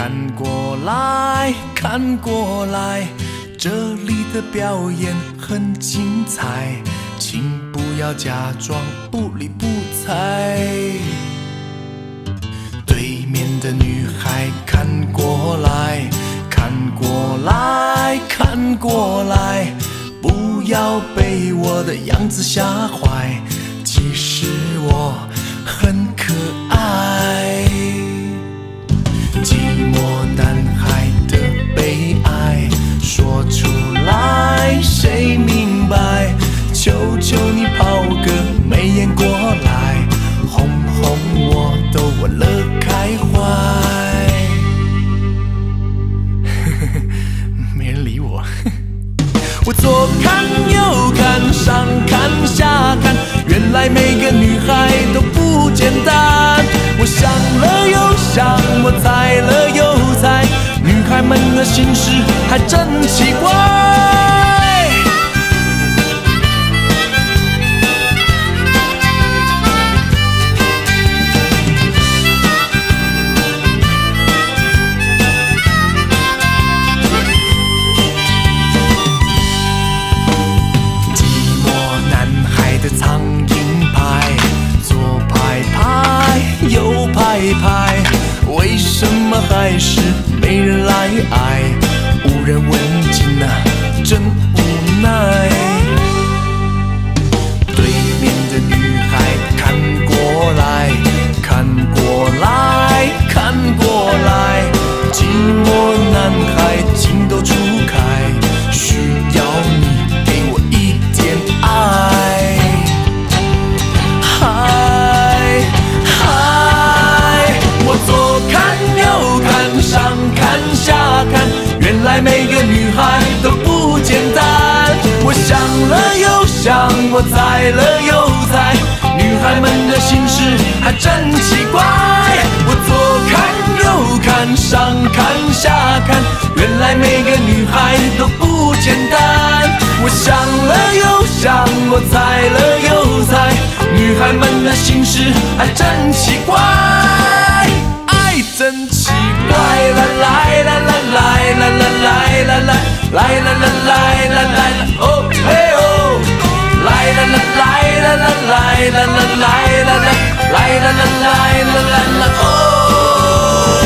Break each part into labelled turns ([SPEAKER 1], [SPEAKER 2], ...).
[SPEAKER 1] 看过来，看过来，这里的表演很精彩，请不要假装不理不睬。对面的女孩看过来，看过来，看过来，不要被我的样子吓坏，其实我很可爱。寂寞男孩的悲哀说出来谁明白，求求你抛个媚眼过来，哄哄我都忘了开怀。没人理我。我左看右看上看下看，原来每个女孩都不简单。我想了又想，我猜了又猜，女孩们的心事还真奇怪。苍蝇拍，左拍拍，右拍拍，为什么还是没人来爱？无人问津啊，真无奈。对面的女孩看过来，看过来，看过来，寂寞男孩情窦初开，需要你给我一点爱。原来每个女孩都不简单，我想了又想，我猜了又猜，女孩们的心事还真奇怪。我左看右看上看下看，原来每个女孩都不简单。我想了又想，我猜了又猜，女孩们的心事还真奇怪。爱真奇怪，啦啦啦啦啦啦啦啦啦啦啦啦啦啦啦，哦嘿哦，来啦啦来啦啦来啦啦来啦啦来啦啦来啦啦啦哦。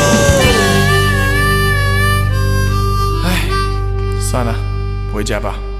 [SPEAKER 1] 哎，算了，回家吧。